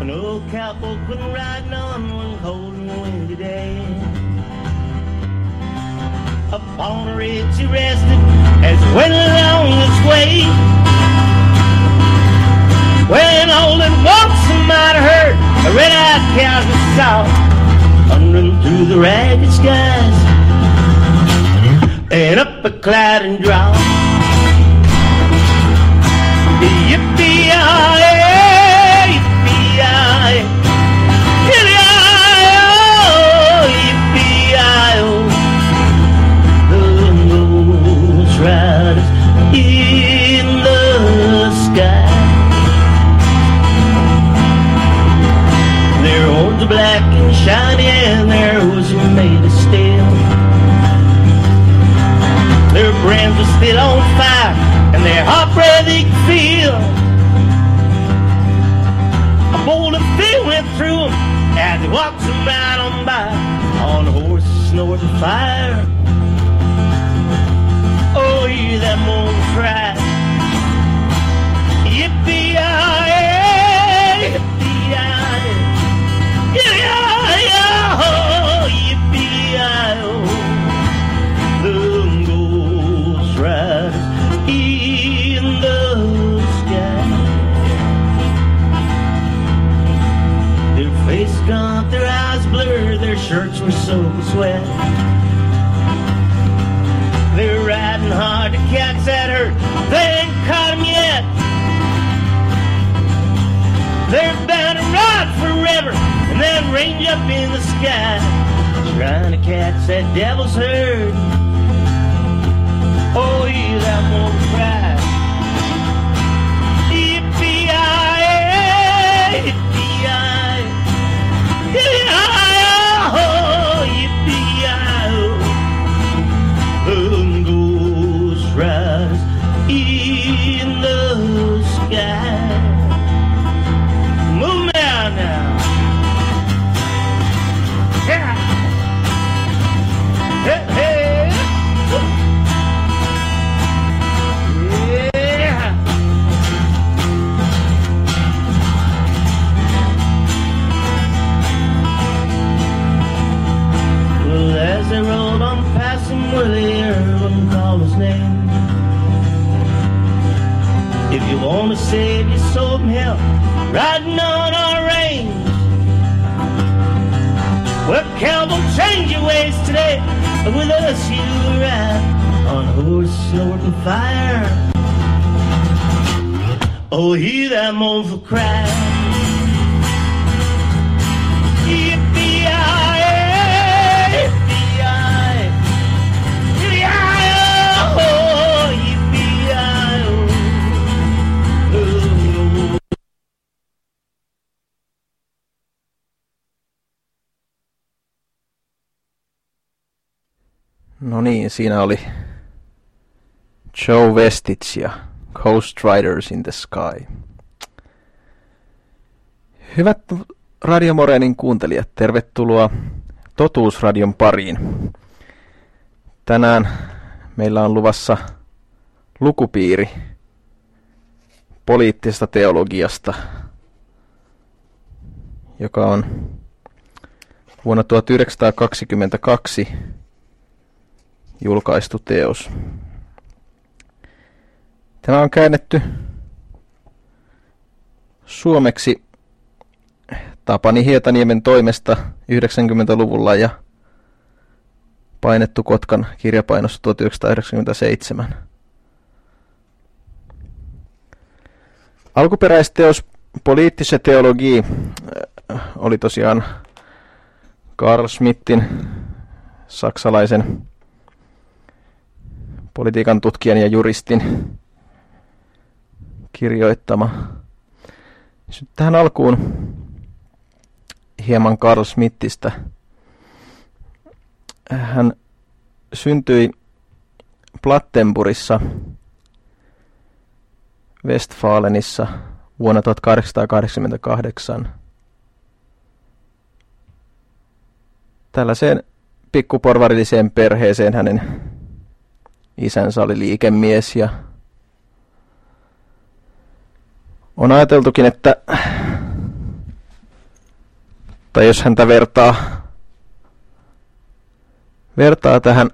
An old cowpoke went riding on one cold and windy day. Upon a ridge he rested as it went along its way. When all at once he might have heard a red-eyed cow was saw thundering through the ragged skies and up a cloud and draw. Yippee-yi-yi, yippee-yi-yi, yippee-yi-yi, the ghost riders in the sky. Their horns are black and shiny and their hooves are made of steel. Their brands are still on fire and their hot breath they can feel. A bolt of fear went through them as he walks them right on by on a horse snorting fire. Oh, hear that moon cry. Yippee-yi-yi, yippee-yi-yi, yippee-yi-yi, yippee-yi-yi, the ghost riders in the sky. Their faces gaunt, their eyes blurred, their shirts were soaked with sweat. They're riding hard to catch that herd, they ain't caught 'em yet. They're bound to ride forever and then range up in the sky, trying to catch that devil's herd. Oh, hear that one cry. Yippee-yi-yi, yippee-yi-yi, yippee-yi-yi, the ghost riders in the sky. Move now. Yeah. Hey, hey. Yeah. Well, as they rode on past him, Willie heard them call his name. If you want to save your soul from hell, riding on our range. Well, cowboy, change your ways today. With us you ride on a horse snorting fire. Oh, hear that mournful cry. Yippee-yi-yi, yippee-yi-yi, yippee-yi-yi, oh, yippee-yi-yi, oh. No niin, siinä oli Joe Westitch ja Ghost Riders in the Sky. Hyvät Radio Morenin kuuntelijat, tervetuloa Totuusradion pariin. Tänään meillä on luvassa lukupiiri poliittisesta teologiasta, joka on vuonna 1922 julkaistu teos. Tämä on käännetty suomeksi Tapani Hietaniemen toimesta 90-luvulla ja painettu Kotkan kirjapainossa 1997. Alkuperäisteos Poliittische Theologie oli tosiaan Carl Schmittin, saksalaisen politiikan tutkijan ja juristin kirjoittama. Sitten tähän alkuun hieman Carl Schmittistä. Hän syntyi Plattenburgissa Westfalenissa vuonna 1888. Tällaiseen pikkuporvarilliseen perheeseen hänen isänsä oli liikemies ja on ajateltukin, että Tai jos häntä vertaa tähän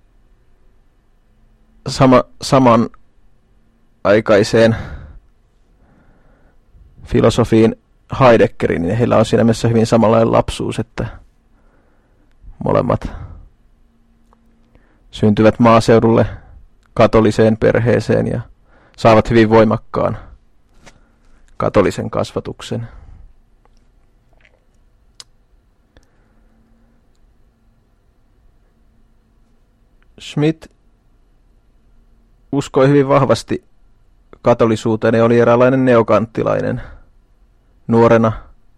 saman aikaiseen filosofiin Heideggerin, niin heillä on siinä mielessä hyvin samanlainen lapsuus, että molemmat syntyvät maaseudulle katoliseen perheeseen ja saavat hyvin voimakkaan katolisen kasvatuksen. Schmitt uskoi hyvin vahvasti katolisuuteen ja oli eräänlainen neokanttilainen nuorena.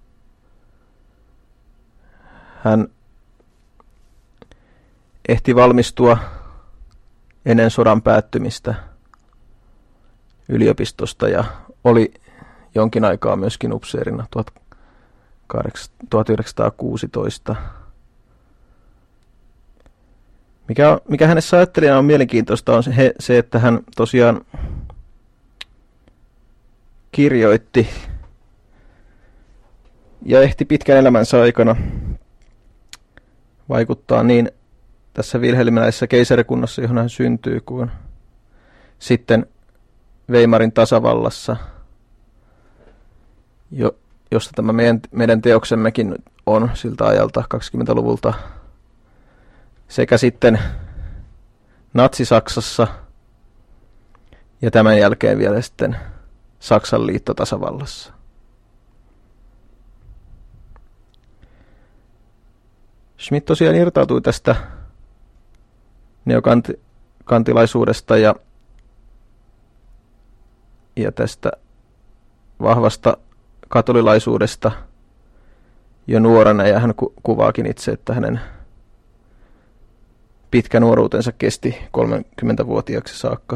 Hän ehti valmistua ennen sodan päättymistä yliopistosta ja oli jonkin aikaa myöskin upseerina 1916. Mikä hänessä ajattelijana on mielenkiintoista on se, että hän tosiaan kirjoitti ja ehti pitkän elämänsä aikana vaikuttaa niin tässä Wilhelminaisessa keisarikunnassa, johon hän syntyy, kuin sitten Weimarin tasavallassa, josta tämä meidän teoksemmekin on siltä ajalta 20-luvulta, sekä sitten Natsi-Saksassa ja tämän jälkeen vielä sitten Saksan liittotasavallassa. Schmitt tosiaan irtautui tästä neokantilaisuudesta ja tästä vahvasta katolilaisuudesta jo nuorena, ja hän kuvaakin itse, että hänen pitkä nuoruutensa kesti 30-vuotiaaksi saakka.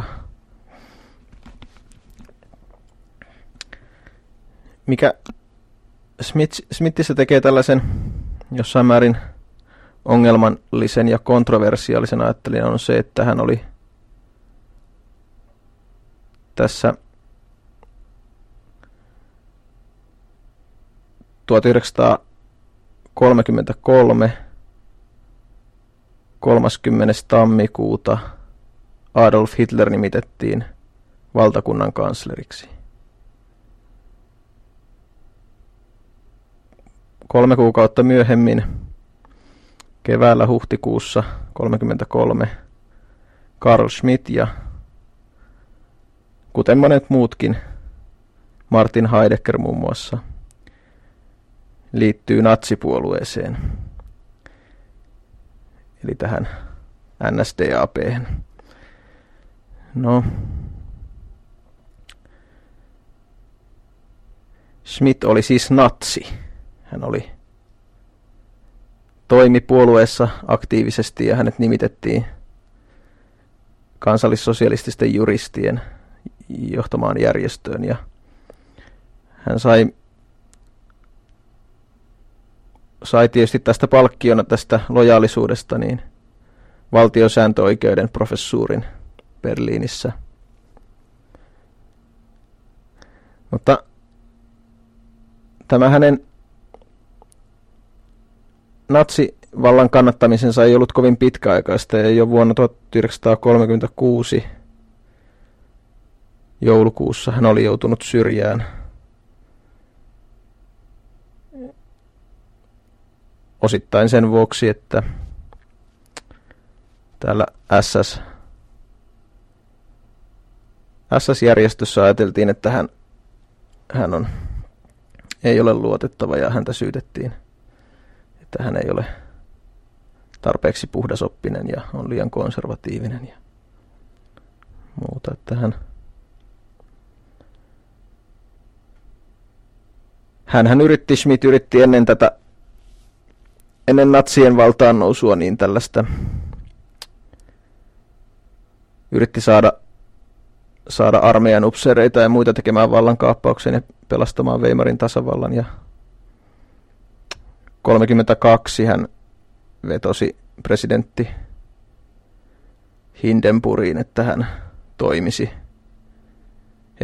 Mikä Smithissä tekee tällaisen jossain määrin ongelmallisen ja kontroversiaalisen ajattelijan on se, että hän oli tässä 1933 30. tammikuuta Adolf Hitler nimitettiin valtakunnan kansleriksi. 3 kuukautta myöhemmin, keväällä huhtikuussa 1933, Carl Schmitt ja kuten monet muutkin, Martin Heidegger muun muassa, liittyy natsipuolueeseen, eli tähän NSDAP:hen. No, Schmitt oli siis natsi. Hän toimi puolueessa aktiivisesti ja hänet nimitettiin kansallissosialististen juristien johtamaan järjestöön. Ja hän sai tietysti tästä palkkiona tästä lojaalisuudesta niin valtiosääntöoikeuden professuurin Berliinissä. Mutta tämä hänen natsivallan kannattamisensa ei ollut kovin pitkäaikaista, ja jo vuonna 1936 joulukuussa hän oli joutunut syrjään. Osittain sen vuoksi, että täällä SS-järjestössä ajateltiin, että hän ei ole luotettava, ja häntä syytettiin, että hän ei ole tarpeeksi puhdasoppinen ja on liian konservatiivinen ja muuta. Että Schmitt yritti ennen natsien valtaan nousua niin tällaista, yritti saada armeijan upseereita ja muita tekemään vallankaappauksen ja pelastamaan Weimarin tasavallan. Ja 1932 hän vetosi presidentti Hindenburgiin, että hän toimisi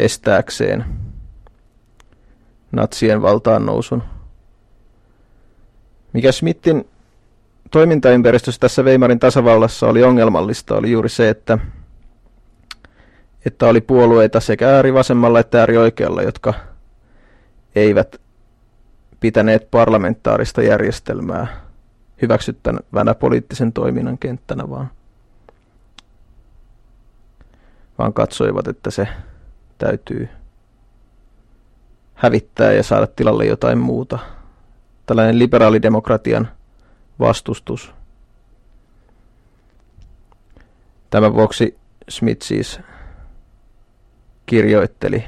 estääkseen natsien valtaan nousun. Mikä Schmidtin toimintaympäristössä tässä Weimarin tasavallassa oli ongelmallista, oli juuri se, että oli puolueita sekä äärivasemmalla että äärioikealla, jotka eivät pitäneet parlamentaarista järjestelmää hyväksyttävänä poliittisen toiminnan kenttänä, vaan katsoivat, että se täytyy hävittää ja saada tilalle jotain muuta. Tällainen liberaalidemokratian vastustus. Tämän vuoksi Schmidt siis kirjoitteli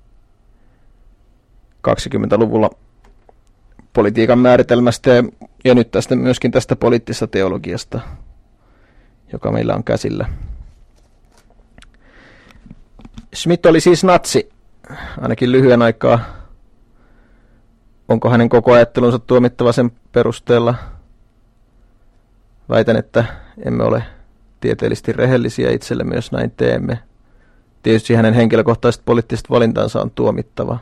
20-luvulla politiikan määritelmästä ja nyt myöskin tästä poliittisesta teologiasta, joka meillä on käsillä. Schmidt oli siis natsi, ainakin lyhyen aikaa. Onko hänen koko ajattelunsa tuomittava sen perusteella? Väitän, että emme ole tieteellisesti rehellisiä itsellemme, jos näin teemme. Tietysti hänen henkilökohtaiset poliittiset valintansa on tuomittava.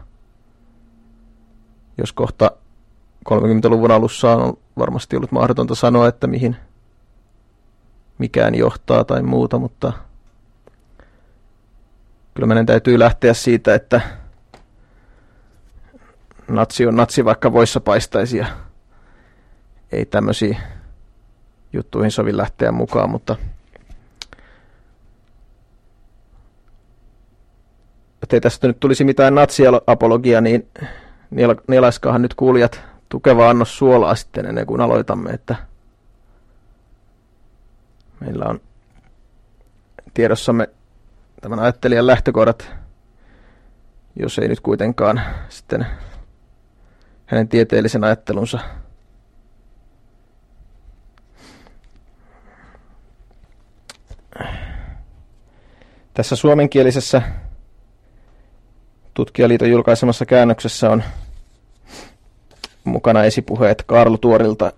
Jos kohta 30-luvun alussa on varmasti ollut mahdotonta sanoa, että mihin mikään johtaa tai muuta, mutta kyllä meidän täytyy lähteä siitä, että natsi on natsi, vaikka voissa paistaisi, ja ei tämmöisiä juttuihin sovi lähteä mukaan, mutta ettei tästä nyt tulisi mitään natsiapologia, niin nielaiskaahan nyt kuulijat tukeva annos suolaa sitten ennen kuin aloitamme, että meillä on tiedossamme tämän ajattelijan lähtökohdat, jos ei nyt kuitenkaan sitten hänen tieteellisen ajattelunsa tässä suomenkielisessä Tutkijaliiton julkaisemassa käännöksessä on mukana esipuheet Karl Tuorilta,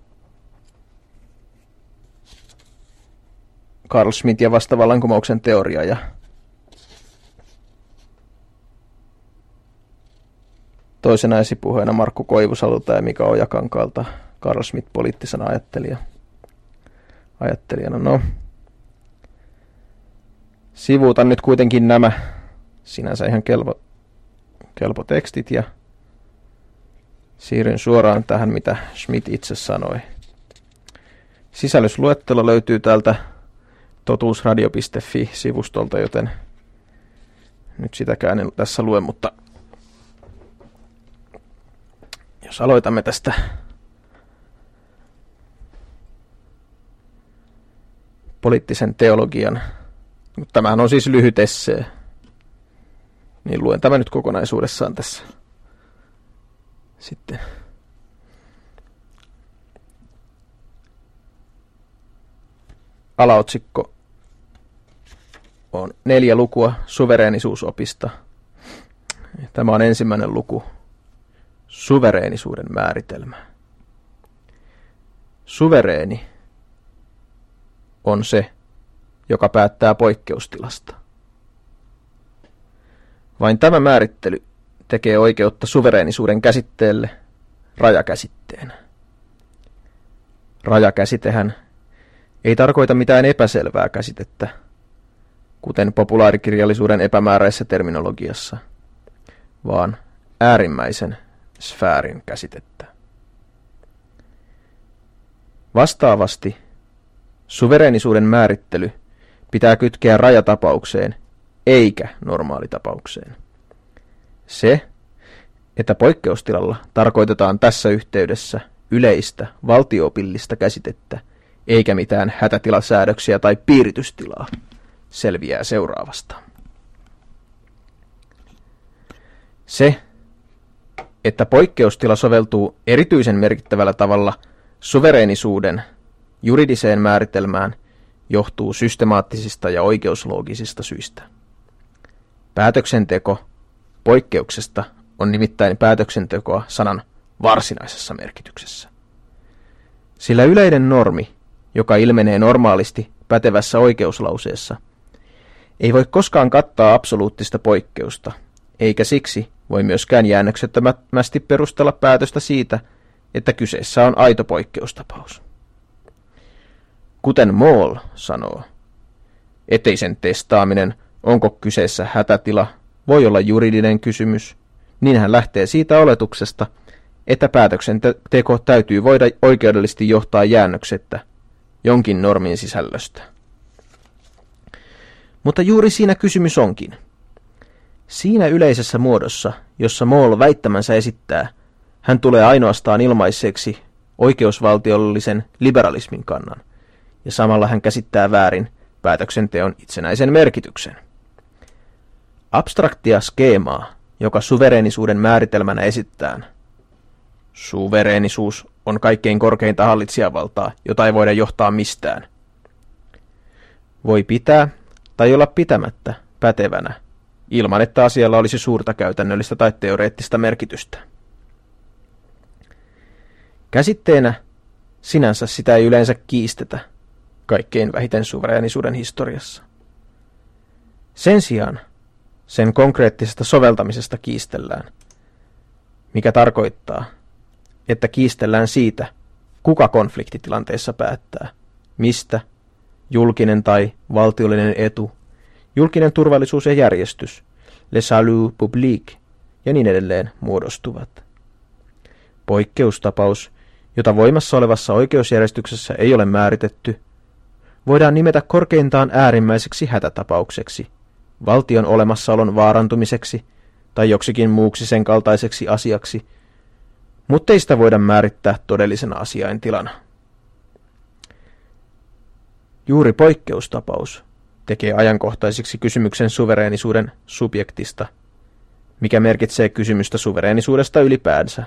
Carl Schmitt ja vastavallankumouksen teoria, ja toisena esipuheena Markku Koivusalolta ja Mika Ojakankaalta Carl Schmitt poliittisena ajattelijana. No, sivuutan nyt kuitenkin nämä sinänsä ihan kelpo tekstit ja siirryn suoraan tähän, mitä Schmitt itse sanoi. Sisällysluettelo löytyy täältä totuusradio.fi-sivustolta, joten nyt sitäkään en tässä lue, mutta jos aloitamme tästä poliittisen teologian, mutta tämähän on siis lyhyt essee, niin luen tämän nyt kokonaisuudessaan tässä sitten. Alaotsikko on 4 lukua suvereenisuusopista. Tämä on ensimmäinen luku. Suvereenisuuden määritelmä. Suvereeni on se, joka päättää poikkeustilasta. Vain tämä määrittely tekee oikeutta suvereenisuuden käsitteelle rajakäsitteenä. Rajakäsitehän ei tarkoita mitään epäselvää käsitettä, kuten populaarikirjallisuuden epämääräisessä terminologiassa, vaan äärimmäisen sfäärin käsitettä. Vastaavasti suvereenisuuden määrittely pitää kytkeä rajatapaukseen eikä normaalitapaukseen. Se, että poikkeustilalla tarkoitetaan tässä yhteydessä yleistä valtio-opillista käsitettä eikä mitään hätätilasäädöksiä tai piiritystilaa, selviää seuraavasta. Se, että poikkeustila soveltuu erityisen merkittävällä tavalla suvereenisuuden juridiseen määritelmään, johtuu systemaattisista ja oikeusloogisista syistä. Päätöksenteko poikkeuksesta on nimittäin päätöksentekoa sanan varsinaisessa merkityksessä. Sillä yleinen normi, joka ilmenee normaalisti pätevässä oikeuslauseessa, ei voi koskaan kattaa absoluuttista poikkeusta, eikä siksi voi myöskään jäännöksettömästi perustella päätöstä siitä, että kyseessä on aito poikkeustapaus. Kuten Moll sanoo, eteisen testaaminen, onko kyseessä hätätila, voi olla juridinen kysymys, niin hän lähtee siitä oletuksesta, että päätöksenteko täytyy voida oikeudellisesti johtaa jäännöksettä jonkin normin sisällöstä. Mutta juuri siinä kysymys onkin. Siinä yleisessä muodossa, jossa Moll väittämänsä esittää, hän tulee ainoastaan ilmaiseksi oikeusvaltiollisen liberalismin kannan, ja samalla hän käsittää väärin päätöksenteon itsenäisen merkityksen. Abstraktia skeemaa, joka suvereenisuuden määritelmänä esittää. Suvereenisuus on kaikkein korkeinta hallitsijavaltaa, jota ei voida johtaa mistään. Voi pitää tai olla pitämättä pätevänä, ilman että asialla olisi suurta käytännöllistä tai teoreettista merkitystä. Käsitteenä sinänsä sitä ei yleensä kiistetä, kaikkein vähiten suvereenisuuden historiassa. Sen sijaan sen konkreettisesta soveltamisesta kiistellään, mikä tarkoittaa, että kiistellään siitä, kuka konfliktitilanteessa päättää, mistä julkinen tai valtiollinen etu, julkinen turvallisuus ja järjestys, le salut public ja niin edelleen muodostuvat. Poikkeustapaus, jota voimassa olevassa oikeusjärjestyksessä ei ole määritetty, voidaan nimetä korkeintaan äärimmäiseksi hätätapaukseksi, valtion olemassaolon vaarantumiseksi tai joksikin muuksi sen kaltaiseksi asiaksi, mutta ei sitä voida määrittää todellisena asiaintilana. Juuri poikkeustapaus tekee ajankohtaiseksi kysymyksen suvereenisuuden subjektista, mikä merkitsee kysymystä suvereenisuudesta ylipäänsä.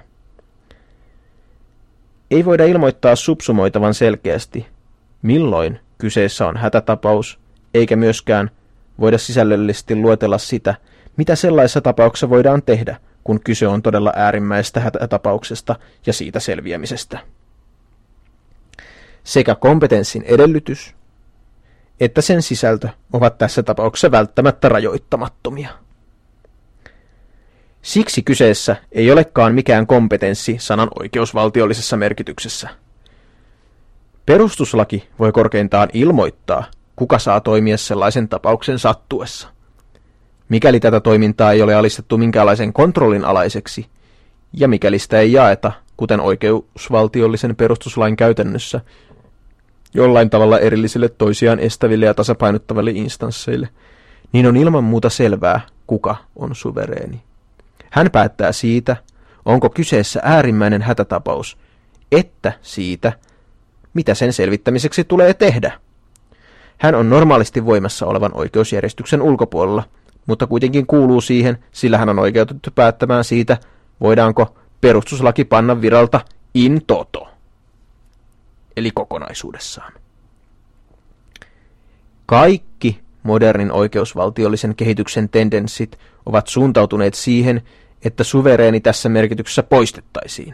Ei voida ilmoittaa subsumoitavan selkeästi, milloin kyseessä on hätätapaus, eikä myöskään voida sisällöllisesti luetella sitä, mitä sellaisessa tapauksessa voidaan tehdä, kun kyse on todella äärimmäisestä hätätapauksesta ja siitä selviämisestä. Sekä kompetenssin edellytys että sen sisältö ovat tässä tapauksessa välttämättä rajoittamattomia. Siksi kyseessä ei olekaan mikään kompetenssi sanan oikeusvaltiollisessa merkityksessä. Perustuslaki voi korkeintaan ilmoittaa, kuka saa toimia sellaisen tapauksen sattuessa. Mikäli tätä toimintaa ei ole alistettu minkäänlaisen kontrollin alaiseksi, ja mikäli sitä ei jaeta, kuten oikeusvaltiollisen perustuslain käytännössä, jollain tavalla erillisille toisiaan estäville ja tasapainottaville instansseille, niin on ilman muuta selvää, kuka on suvereeni. Hän päättää siitä, onko kyseessä äärimmäinen hätätapaus, että siitä, mitä sen selvittämiseksi tulee tehdä. Hän on normaalisti voimassa olevan oikeusjärjestyksen ulkopuolella, mutta kuitenkin kuuluu siihen, sillä hän on oikeutettu päättämään siitä, voidaanko perustuslaki panna viralta in toto, eli kokonaisuudessaan. Kaikki modernin oikeusvaltiollisen kehityksen tendenssit ovat suuntautuneet siihen, että suvereeni tässä merkityksessä poistettaisiin.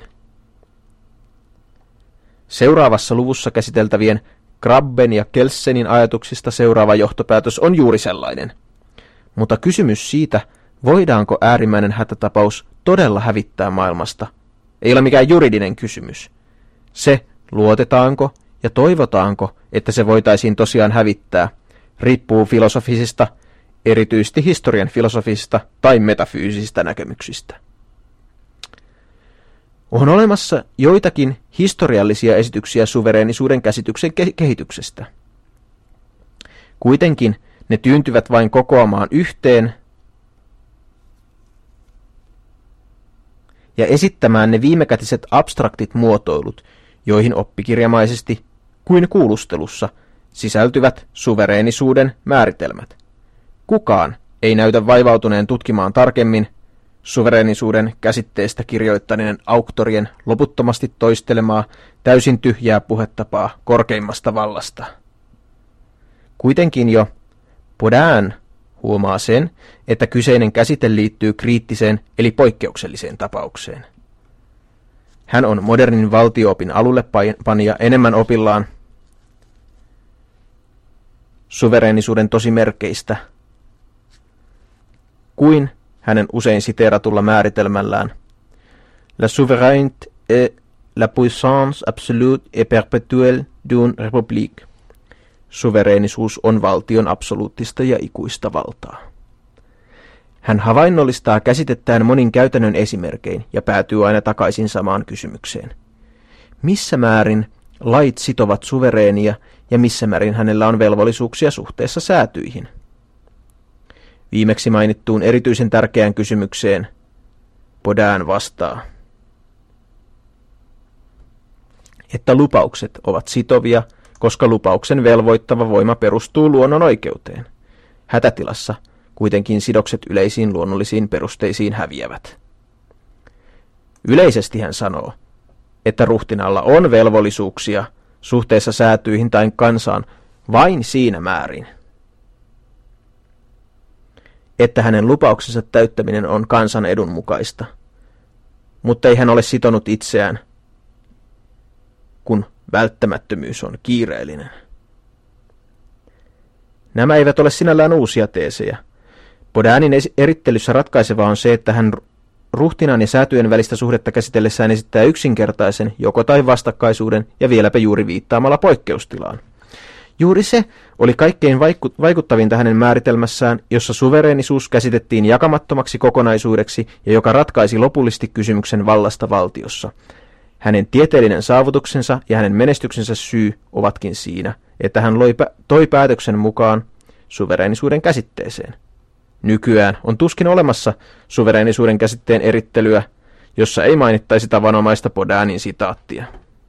Seuraavassa luvussa käsiteltävien Grabben ja Kelsenin ajatuksista seuraava johtopäätös on juuri sellainen. Mutta kysymys siitä, voidaanko äärimmäinen hätätapaus todella hävittää maailmasta, ei ole mikään juridinen kysymys. Se, luotetaanko ja toivotaanko, että se voitaisiin tosiaan hävittää, riippuu filosofisista, erityisesti historian filosofisista tai metafyysisistä näkemyksistä. On olemassa joitakin historiallisia esityksiä suvereenisuuden käsityksen kehityksestä. Kuitenkin ne tyyntyvät vain kokoamaan yhteen ja esittämään ne viimekätiset abstraktit muotoilut, joihin oppikirjamaisesti kuin kuulustelussa sisältyvät suvereenisuuden määritelmät. Kukaan ei näytä vaivautuneen tutkimaan tarkemmin suvereenisuuden käsitteestä kirjoittaneen auktorien loputtomasti toistelemaa täysin tyhjää puhetapaa korkeimmasta vallasta. Kuitenkin jo Baudin huomaa sen, että kyseinen käsite liittyy kriittiseen eli poikkeukselliseen tapaukseen. Hän on modernin valtio-opin alullepanija enemmän opillaan suvereenisuuden tosimerkeistä kuin hänen usein siteeratulla määritelmällään La souveraineté est la puissance absolue et perpétuelle d'une république. Suvereenisuus on valtion absoluuttista ja ikuista valtaa. Hän havainnollistaa käsitettään monin käytännön esimerkein ja päätyy aina takaisin samaan kysymykseen. Missä määrin lait sitovat suvereenia ja missä määrin hänellä on velvollisuuksia suhteessa säätyihin? Viimeksi mainittuun erityisen tärkeään kysymykseen Baudin vastaa, että lupaukset ovat sitovia, koska lupauksen velvoittava voima perustuu luonnon oikeuteen. Hätätilassa kuitenkin sidokset yleisiin luonnollisiin perusteisiin häviävät. Yleisesti hän sanoo, että ruhtinaalla on velvollisuuksia suhteessa säätyihin tai kansaan vain siinä määrin, että hänen lupauksensa täyttäminen on kansan edun mukaista, mutta ei hän ole sitonut itseään, kun välttämättömyys on kiireellinen. Nämä eivät ole sinällään uusia teesejä. Baudinin erittelyssä ratkaisevaa on se, että hän ruhtinaan ja säätyjen välistä suhdetta käsitellessään esittää yksinkertaisen joko- tai vastakkaisuuden ja vieläpä juuri viittaamalla poikkeustilaan. Juuri se oli kaikkein vaikuttavinta hänen määritelmässään, jossa suvereenisuus käsitettiin jakamattomaksi kokonaisuudeksi ja joka ratkaisi lopullisesti kysymyksen vallasta valtiossa. Hänen tieteellinen saavutuksensa ja hänen menestyksensä syy ovatkin siinä, että hän toi päätöksen mukaan suvereenisuuden käsitteeseen. Nykyään on tuskin olemassa suvereenisuuden käsitteen erittelyä, jossa ei mainittaisi tavanomaista Baudinin sitaattia.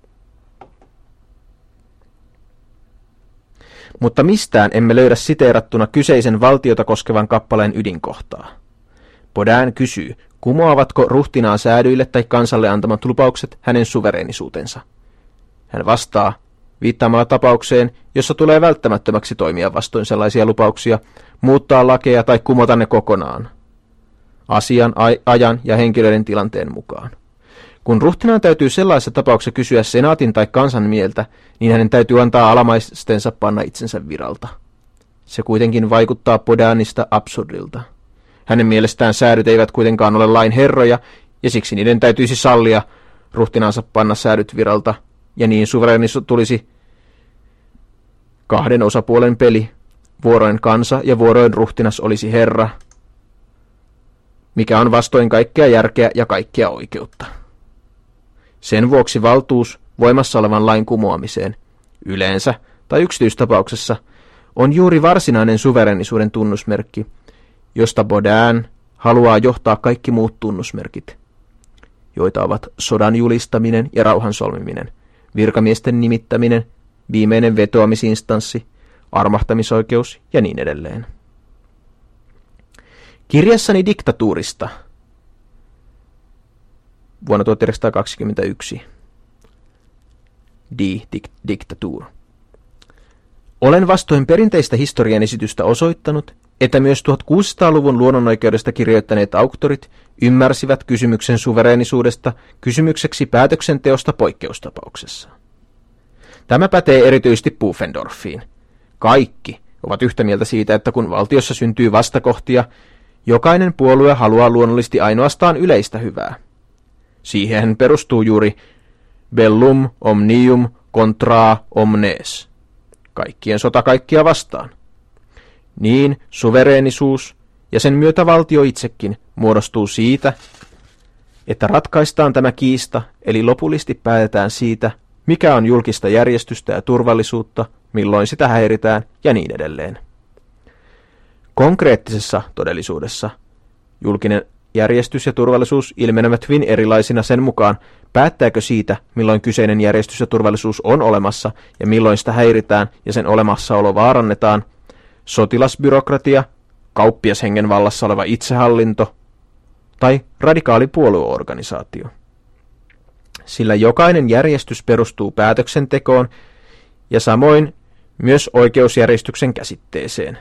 Mutta mistään emme löydä siteerattuna kyseisen valtiota koskevan kappaleen ydinkohtaa. Baudin kysyy, kumoavatko ruhtinaan säädyille tai kansalle antamat lupaukset hänen suvereenisuutensa. Hän vastaa viittaamalla tapaukseen, jossa tulee välttämättömäksi toimia vastoin sellaisia lupauksia, muuttaa lakeja tai kumota ne kokonaan, asian, ajan ja henkilöiden tilanteen mukaan. Kun ruhtinaan täytyy sellaisessa tapauksessa kysyä senaatin tai kansan mieltä, niin hänen täytyy antaa alamaistensa panna itsensä viralta. Se kuitenkin vaikuttaa Baudinista absurdilta. Hänen mielestään säädyt eivät kuitenkaan ole lain herroja, ja siksi niiden täytyisi sallia ruhtinaansa panna säädyt viralta, ja niin suvereenissa tulisi kahden osapuolen peli, vuoroin kansa ja vuoroin ruhtinas olisi herra, mikä on vastoin kaikkea järkeä ja kaikkea oikeutta. Sen vuoksi valtuus voimassa olevan lain kumoamiseen, yleensä tai yksityistapauksessa, on juuri varsinainen suvereenisuuden tunnusmerkki, josta Baudin haluaa johtaa kaikki muut tunnusmerkit, joita ovat sodan julistaminen ja rauhan solmiminen, virkamiesten nimittäminen, viimeinen vetoamisinstanssi, armahtamisoikeus ja niin edelleen. Kirjassani diktatuurista vuonna 1921 Die Diktatur. Olen vastoin perinteistä historian esitystä osoittanut, että myös 1600-luvun luonnonoikeudesta kirjoittaneet auktorit ymmärsivät kysymyksen suvereenisuudesta kysymykseksi päätöksenteosta poikkeustapauksessa. Tämä pätee erityisesti Pufendorfiin. Kaikki ovat yhtä mieltä siitä, että kun valtiossa syntyy vastakohtia, jokainen puolue haluaa luonnollisesti ainoastaan yleistä hyvää. Siihen perustuu juuri bellum omnium contra omnes, kaikkien sota kaikkia vastaan. Niin suvereenisuus ja sen myötä valtio itsekin muodostuu siitä, että ratkaistaan tämä kiista, eli lopullisesti päätetään siitä, mikä on julkista järjestystä ja turvallisuutta, milloin sitä häiritään ja niin edelleen. Konkreettisessa todellisuudessa julkinen järjestys ja turvallisuus ilmenevät hyvin erilaisina sen mukaan, päättääkö siitä, milloin kyseinen järjestys ja turvallisuus on olemassa ja milloin sitä häiritään ja sen olemassaolo vaarannetaan, sotilasbyrokratia, kauppiashengen vallassa oleva itsehallinto tai radikaali puolueorganisaatio. Sillä jokainen järjestys perustuu päätöksentekoon ja samoin myös oikeusjärjestyksen käsitteeseen,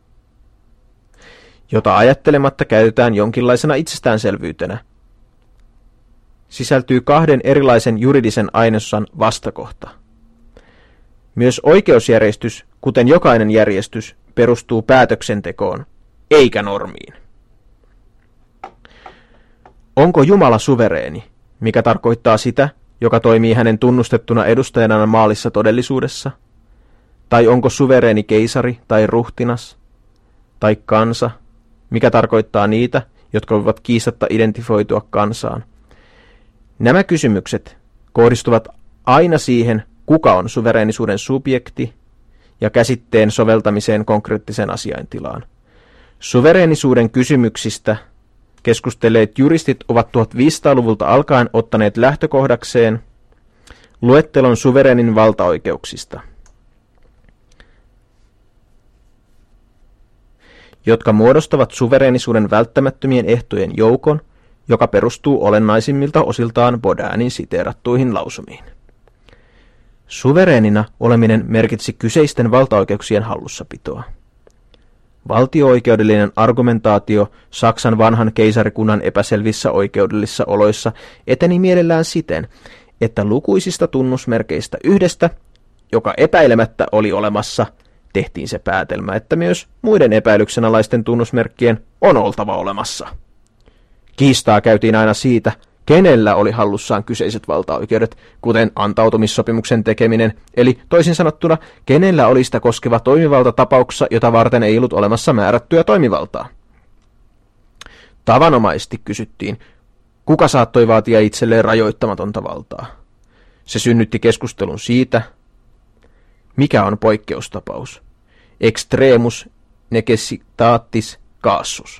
jota ajattelematta käytetään jonkinlaisena itsestäänselvyytenä. Sisältyy kahden erilaisen juridisen ainesosan vastakohta. Myös oikeusjärjestys, kuten jokainen järjestys, perustuu päätöksentekoon, eikä normiin. Onko Jumala suvereeni, mikä tarkoittaa sitä, joka toimii hänen tunnustettuna edustajana maalissa todellisuudessa? Tai onko suvereeni keisari tai ruhtinas? Tai kansa, mikä tarkoittaa niitä, jotka voivat kiistatta identifioitua kansaan? Nämä kysymykset kohdistuvat aina siihen, kuka on suvereenisuuden subjekti ja käsitteen soveltamiseen konkreettiseen asiaintilaan. Suvereenisuuden kysymyksistä keskustelleet juristit ovat 1500-luvulta alkaen ottaneet lähtökohdakseen luettelon suvereenin valtaoikeuksista, jotka muodostavat suvereenisuuden välttämättömien ehtojen joukon, joka perustuu olennaisimmilta osiltaan Baudinin siteerattuihin lausumiin. Suvereenina oleminen merkitsi kyseisten valtaoikeuksien hallussapitoa. Valtio-oikeudellinen argumentaatio Saksan vanhan keisarikunnan epäselvissä oikeudellisissa oloissa eteni mielellään siten, että lukuisista tunnusmerkeistä yhdestä, joka epäilemättä oli olemassa, tehtiin se päätelmä, että myös muiden epäilyksenalaisten tunnusmerkkien on oltava olemassa. Kiistaa käytiin aina siitä, kenellä oli hallussaan kyseiset valtaoikeudet, kuten antautumissopimuksen tekeminen, eli toisin sanottuna, kenellä oli sitä koskeva toimivalta tapauksessa, jota varten ei ollut olemassa määrättyä toimivaltaa. Tavanomaisesti kysyttiin, kuka saattoi vaatia itselleen rajoittamatonta valtaa. Se synnytti keskustelun siitä, mikä on poikkeustapaus. Extremus necessitatis casus.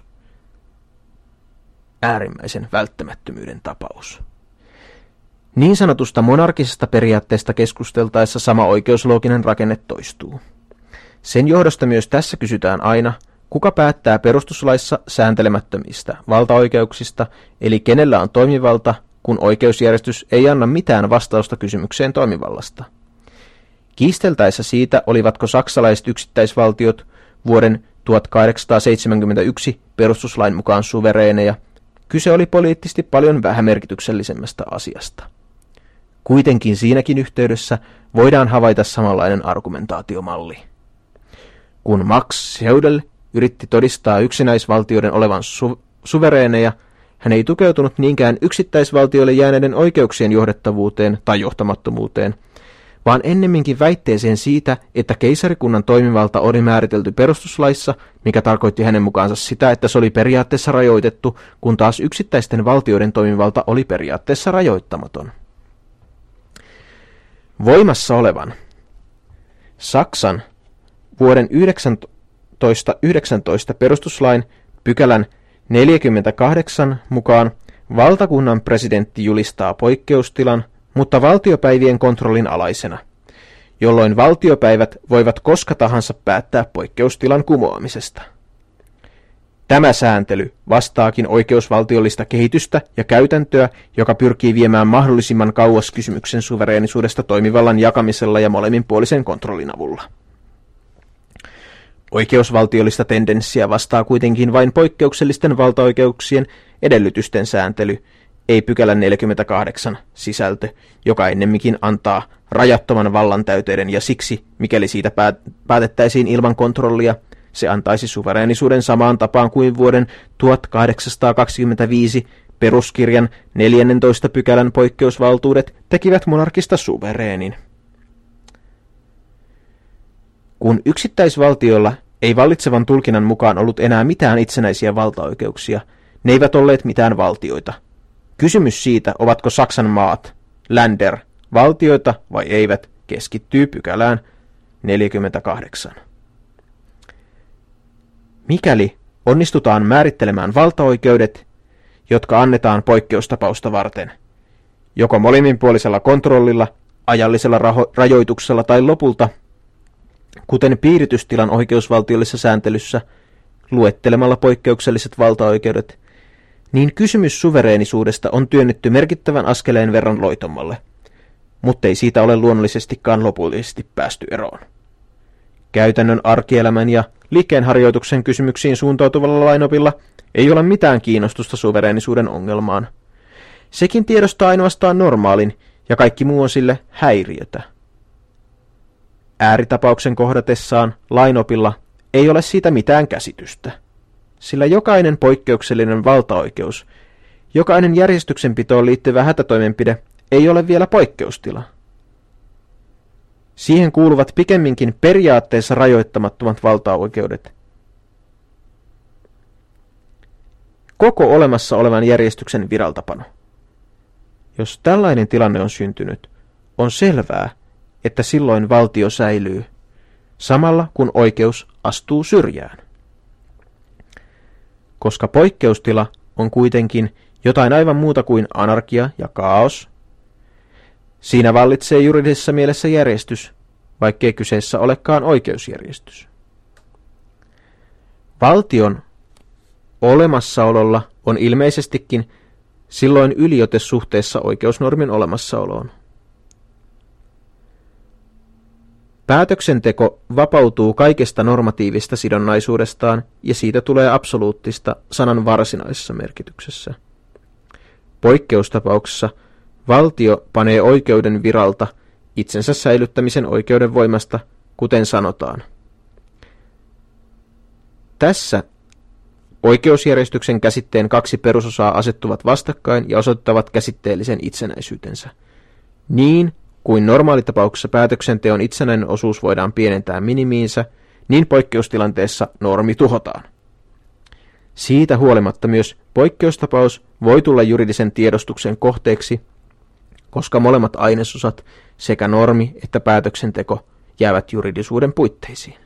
Äärimmäisen välttämättömyyden tapaus. Niin sanotusta monarkisesta periaatteesta keskusteltaessa sama oikeuslooginen rakenne toistuu. Sen johdosta myös tässä kysytään aina, kuka päättää perustuslaissa sääntelemättömistä valtaoikeuksista, eli kenellä on toimivalta, kun oikeusjärjestys ei anna mitään vastausta kysymykseen toimivallasta. Kiisteltäessä siitä, olivatko saksalaiset yksittäisvaltiot vuoden 1871 perustuslain mukaan suvereeneja, kyse oli poliittisesti paljon vähämerkityksellisemmästä asiasta. Kuitenkin siinäkin yhteydessä voidaan havaita samanlainen argumentaatiomalli. Kun Max Seudel yritti todistaa yksinäisvaltioiden olevan suvereeneja, hän ei tukeutunut niinkään yksittäisvaltioille jääneiden oikeuksien johdettavuuteen tai johtamattomuuteen, vaan ennemminkin väitteeseen siitä, että keisarikunnan toimivalta oli määritelty perustuslaissa, mikä tarkoitti hänen mukaansa sitä, että se oli periaatteessa rajoitettu, kun taas yksittäisten valtioiden toimivalta oli periaatteessa rajoittamaton. Voimassa olevan Saksan vuoden 1919 perustuslain pykälän 48 mukaan valtakunnan presidentti julistaa poikkeustilan, mutta valtiopäivien kontrollin alaisena, jolloin valtiopäivät voivat koska tahansa päättää poikkeustilan kumoamisesta. Tämä sääntely vastaakin oikeusvaltiollista kehitystä ja käytäntöä, joka pyrkii viemään mahdollisimman kauas kysymyksen suvereenisuudesta toimivallan jakamisella ja molemminpuolisen kontrollin avulla. Oikeusvaltiollista tendenssiä vastaa kuitenkin vain poikkeuksellisten valtaoikeuksien edellytysten sääntely, ei pykälän 48 sisältö, joka ennemminkin antaa rajattoman vallantäyteyden ja siksi, mikäli siitä päätettäisiin ilman kontrollia, se antaisi suvereenisuuden samaan tapaan kuin vuoden 1825 peruskirjan 14 pykälän poikkeusvaltuudet tekivät monarkista suvereenin. Kun yksittäisvaltiolla ei vallitsevan tulkinnan mukaan ollut enää mitään itsenäisiä valtaoikeuksia, ne eivät olleet mitään valtioita. Kysymys siitä, ovatko Saksan maat, Länder, valtioita vai eivät, keskittyy pykälään 48. Mikäli onnistutaan määrittelemään valtaoikeudet, jotka annetaan poikkeustapausta varten, joko molemminpuolisella kontrollilla, ajallisella rajoituksella tai lopulta, kuten piiritystilan oikeusvaltiollisessa sääntelyssä, luettelemalla poikkeukselliset valtaoikeudet, niin kysymys suvereenisuudesta on työnnetty merkittävän askeleen verran loitommalle, mutta ei siitä ole luonnollisestikaan lopullisesti päästy eroon. Käytännön arkielämän ja liikkeenharjoituksen kysymyksiin suuntautuvalla lainopilla ei ole mitään kiinnostusta suvereenisuuden ongelmaan. Sekin tiedostaa ainoastaan normaalin ja kaikki muu on sille häiriötä. Ääritapauksen kohdatessaan lainopilla ei ole siitä mitään käsitystä, sillä jokainen poikkeuksellinen valtaoikeus, jokainen järjestyksenpitoon liittyvä hätätoimenpide ei ole vielä poikkeustila. Siihen kuuluvat pikemminkin periaatteessa rajoittamattomat valtaoikeudet. Koko olemassa olevan järjestyksen viraltapano. Jos tällainen tilanne on syntynyt, on selvää, että silloin valtio säilyy, samalla kun oikeus astuu syrjään. Koska poikkeustila on kuitenkin jotain aivan muuta kuin anarkia ja kaos, siinä vallitsee juridisessa mielessä järjestys, vaikkei kyseessä olekaan oikeusjärjestys. Valtion olemassaololla on ilmeisestikin silloin yliote suhteessa oikeusnormin olemassaoloon. Päätöksenteko vapautuu kaikesta normatiivista sidonnaisuudestaan ja siitä tulee absoluuttista sanan varsinaisessa merkityksessä. Poikkeustapauksessa valtio panee oikeuden viralta itsensä säilyttämisen oikeuden voimasta, kuten sanotaan. Tässä oikeusjärjestyksen käsitteen kaksi perusosaa asettuvat vastakkain ja osoittavat käsitteellisen itsenäisyytensä. Niin kuin normaalitapauksessa päätöksenteon itsenäinen osuus voidaan pienentää minimiinsä, niin poikkeustilanteessa normi tuhotaan. Siitä huolimatta myös poikkeustapaus voi tulla juridisen tiedostuksen kohteeksi, koska molemmat ainesosat, sekä normi että päätöksenteko, jäävät juridisuuden puitteisiin.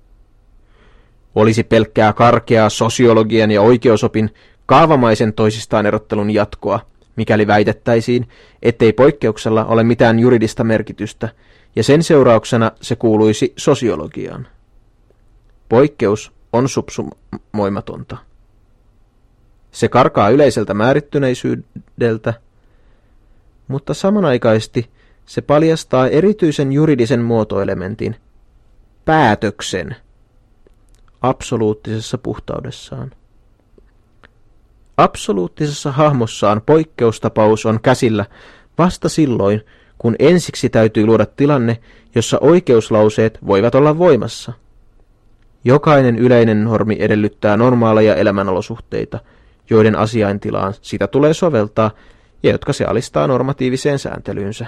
Olisi pelkkää karkeaa sosiologian ja oikeusopin kaavamaisen toisistaan erottelun jatkoa, mikäli väitettäisiin, ettei poikkeuksella ole mitään juridista merkitystä, ja sen seurauksena se kuuluisi sosiologiaan. Poikkeus on subsumoimatonta. Se karkaa yleiseltä määrittyneisyydeltä, mutta samanaikaisesti se paljastaa erityisen juridisen muotoelementin, päätöksen, absoluuttisessa puhtaudessaan. Absoluuttisessa hahmossaan poikkeustapaus on käsillä vasta silloin, kun ensiksi täytyy luoda tilanne, jossa oikeuslauseet voivat olla voimassa. Jokainen yleinen normi edellyttää normaaleja elämänolosuhteita, joiden asiaintilaan sitä tulee soveltaa ja jotka se alistaa normatiiviseen sääntelyynsä.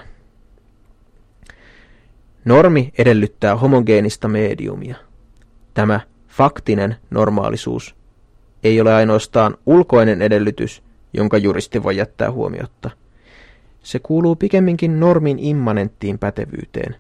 Normi edellyttää homogeenista mediumia. Tämä faktinen normaalisuus ei ole ainoastaan ulkoinen edellytys, jonka juristi voi jättää huomiotta. Se kuuluu pikemminkin normin immanenttiin pätevyyteen.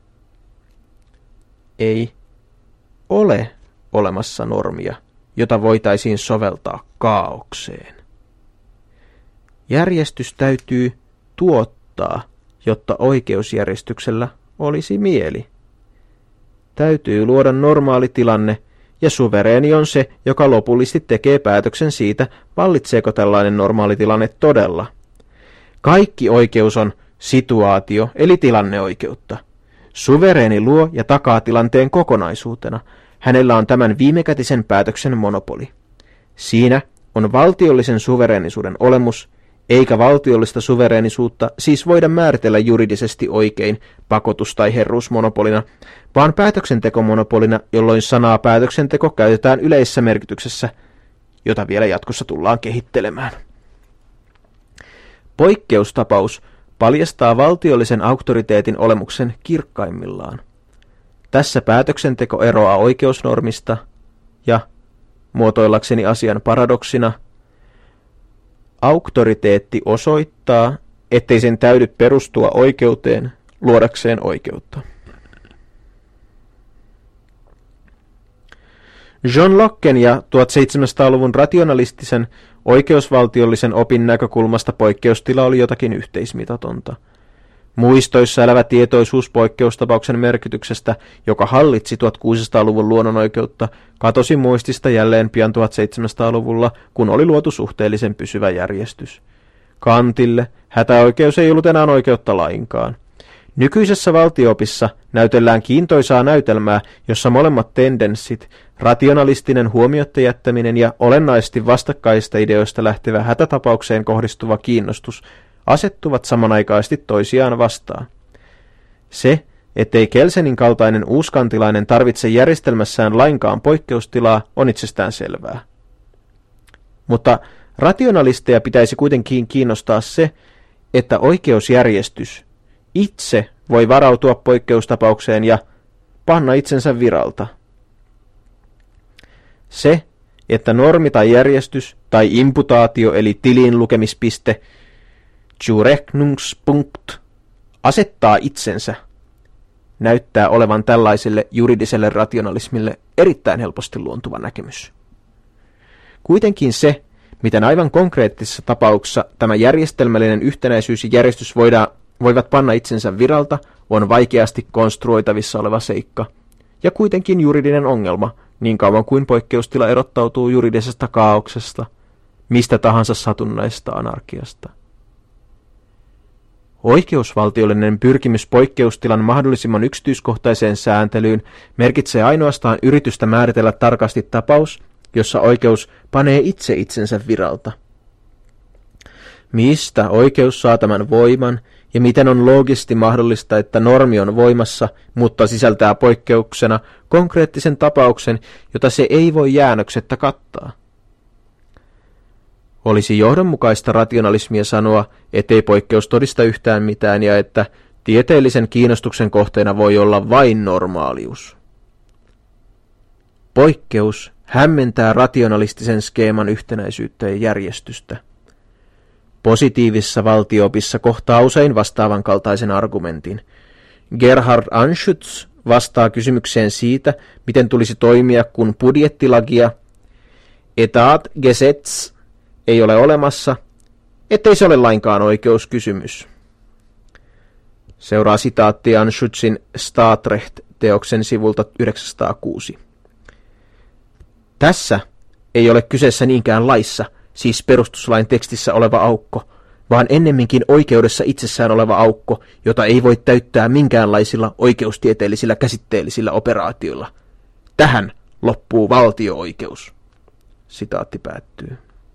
Ei ole olemassa normia, jota voitaisiin soveltaa kaaokseen. Järjestys täytyy tuottaa, jotta oikeusjärjestyksellä olisi mieli. Täytyy luoda normaali tilanne, ja suvereeni on se, joka lopullisesti tekee päätöksen siitä, vallitseeko tällainen normaali tilanne todella. Kaikki oikeus on situaatio, eli tilanneoikeutta. Suvereeni luo ja takaa tilanteen kokonaisuutena. Hänellä on tämän viimekätisen päätöksen monopoli. Siinä on valtiollisen suvereenisuuden olemus, eikä valtiollista suvereenisuutta siis voida määritellä juridisesti oikein pakotus- tai herruusmonopolina, vaan päätöksentekomonopolina, jolloin sanaa päätöksenteko käytetään yleisessä merkityksessä, jota vielä jatkossa tullaan kehittelemään. Poikkeustapaus paljastaa valtiollisen auktoriteetin olemuksen kirkkaimmillaan. Tässä päätöksenteko eroaa oikeusnormista ja, muotoillakseni asian paradoksina, auktoriteetti osoittaa, ettei sen täydy perustua oikeuteen luodakseen oikeutta. John Locken ja 1700-luvun rationalistisen oikeusvaltiollisen opin näkökulmasta poikkeustila oli jotakin yhteismitatonta. Muistoissa elävä tietoisuus poikkeustapauksen merkityksestä, joka hallitsi 1600-luvun luonnonoikeutta, katosi muistista jälleen pian 1700-luvulla, kun oli luotu suhteellisen pysyvä järjestys. Kantille hätäoikeus ei ollut enää oikeutta lainkaan. Nykyisessä valtio-opissa näytellään kiintoisaa näytelmää, jossa molemmat tendenssit, rationalistinen huomiotta jättäminen ja olennaisesti vastakkaisista ideoista lähtevä hätätapaukseen kohdistuva kiinnostus, asettuvat samanaikaisesti toisiaan vastaan. Se, ettei Kelsenin kaltainen uuskantilainen tarvitse järjestelmässään lainkaan poikkeustilaa, on itsestään selvää. Mutta rationalisteja pitäisi kuitenkin kiinnostaa se, että oikeusjärjestys itse voi varautua poikkeustapaukseen ja panna itsensä viralta. Se, että normi tai järjestys tai imputaatio eli tilin lukemispiste Zurechnungspunkt asettaa itsensä, näyttää olevan tällaiselle juridiselle rationalismille erittäin helposti luontuva näkemys. Kuitenkin se, miten aivan konkreettisessa tapauksessa tämä järjestelmällinen yhtenäisyys ja järjestys voivat panna itsensä viralta, on vaikeasti konstruoitavissa oleva seikka, ja kuitenkin juridinen ongelma, niin kauan kuin poikkeustila erottautuu juridisesta kaauksesta, mistä tahansa satunnaisesta anarkiasta. Oikeusvaltiollinen pyrkimys poikkeustilan mahdollisimman yksityiskohtaiseen sääntelyyn merkitsee ainoastaan yritystä määritellä tarkasti tapaus, jossa oikeus panee itse itsensä viralta. Mistä oikeus saa tämän voiman ja miten on loogisesti mahdollista, että normi on voimassa, mutta sisältää poikkeuksena konkreettisen tapauksen, jota se ei voi jäännöksettä kattaa? Olisi johdonmukaista rationalismia sanoa, ettei poikkeus todista yhtään mitään ja että tieteellisen kiinnostuksen kohteena voi olla vain normaalius. Poikkeus hämmentää rationalistisen skeeman yhtenäisyyttä ja järjestystä. Positiivisessa valtio-opissa kohtaa usein vastaavan kaltaisen argumentin. Gerhard Anschutz vastaa kysymykseen siitä, miten tulisi toimia, kun budjettilakia Etatgesetz ei ole olemassa, ettei se ole lainkaan oikeuskysymys. Seuraa sitaatti Anschutzin Staatsrecht-teoksen sivulta 906. Tässä ei ole kyseessä niinkään laissa, siis perustuslain tekstissä oleva aukko, vaan ennemminkin oikeudessa itsessään oleva aukko, jota ei voi täyttää minkäänlaisilla oikeustieteellisillä käsitteellisillä operaatioilla. Tähän loppuu valtio-oikeus. Sitaatti päättyy.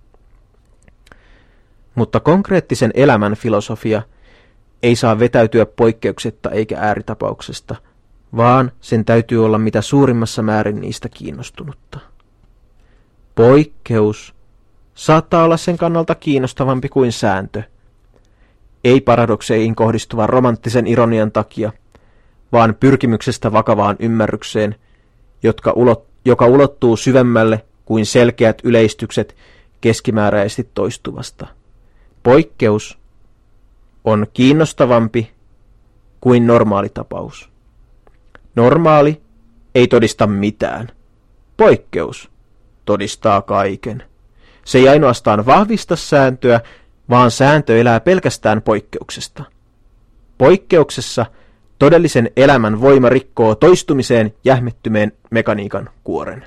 Mutta konkreettisen elämän filosofia ei saa vetäytyä poikkeuksetta eikä ääritapauksesta, vaan sen täytyy olla mitä suurimmassa määrin niistä kiinnostunutta. Poikkeus saattaa olla sen kannalta kiinnostavampi kuin sääntö, ei paradokseihin kohdistuvan romanttisen ironian takia, vaan pyrkimyksestä vakavaan ymmärrykseen, joka ulottuu syvemmälle kuin selkeät yleistykset keskimääräisesti toistuvasta. Poikkeus on kiinnostavampi kuin normaali tapaus. Normaali ei todista mitään. Poikkeus todistaa kaiken. Se ei ainoastaan vahvista sääntöä, vaan sääntö elää pelkästään poikkeuksesta. Poikkeuksessa todellisen elämän voima rikkoo toistumiseen jähmettymeen mekaniikan kuoren.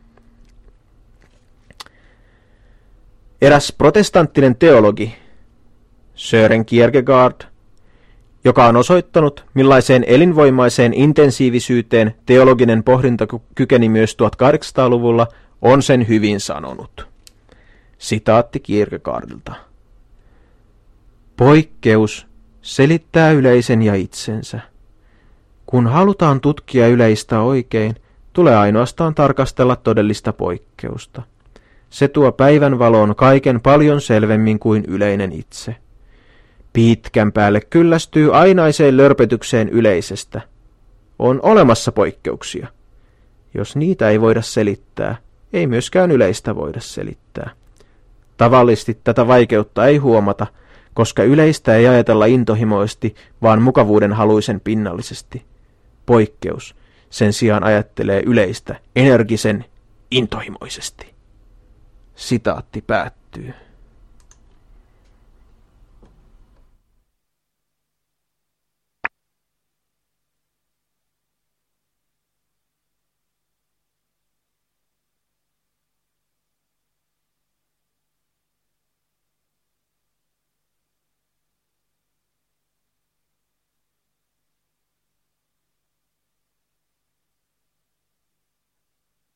Eräs protestanttinen teologi, Søren Kierkegaard, joka on osoittanut, millaiseen elinvoimaiseen intensiivisyyteen teologinen pohdinta kykeni myös 1800-luvulla, on sen hyvin sanonut. Sitaatti Kierkegaardilta. Poikkeus selittää yleisen ja itsensä. Kun halutaan tutkia yleistä oikein, tulee ainoastaan tarkastella todellista poikkeusta. Se tuo päivänvaloon kaiken paljon selvemmin kuin yleinen itse. Pitkän päälle kyllästyy ainaiseen lörpötykseen yleisestä. On olemassa poikkeuksia. Jos niitä ei voida selittää, ei myöskään yleistä voida selittää. Tavallisesti tätä vaikeutta ei huomata, koska yleistä ei ajatella intohimoisesti, vaan mukavuuden haluisen pinnallisesti. Poikkeus sen sijaan ajattelee yleistä energisen intohimoisesti. Sitaatti päättyy.